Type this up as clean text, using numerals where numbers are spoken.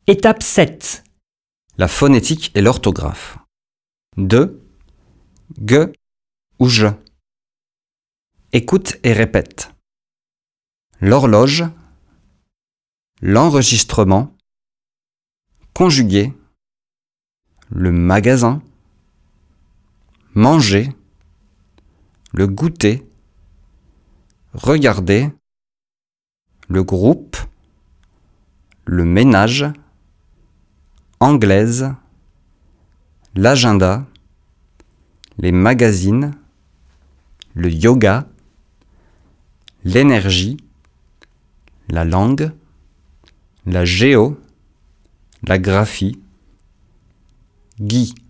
Étape 7. La phonétique et l'orthographe. De, ge ou je. Écoute et répète. L'horloge, l'enregistrement, conjuguer, le magasin, manger, le goûter, regarder, le groupe, le ménage, anglaise, l'agenda, les magazines, le yoga, l'énergie, la langue, la géo, la graphie, Guy.